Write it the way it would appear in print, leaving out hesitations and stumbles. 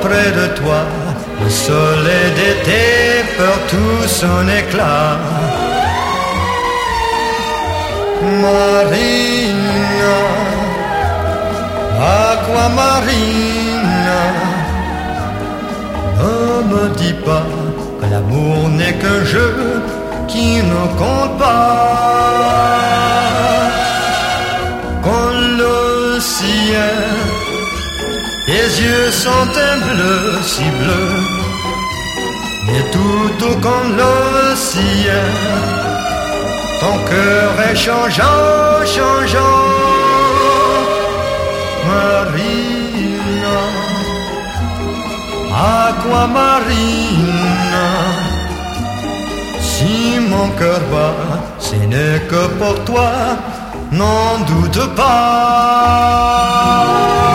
près de toi, le soleil d'été perd tout son éclat. Marina, Aquamarina, ne me dis pas que l'amour n'est qu'un jeu qui ne compte pas. Quand le ciel, tes yeux sont un bleu si bleu, mais tout comme le ciel, ton cœur est changeant, changeant. Marina, Aquamarina, si mon cœur bat, ce n'est que pour toi, n'en doute pas.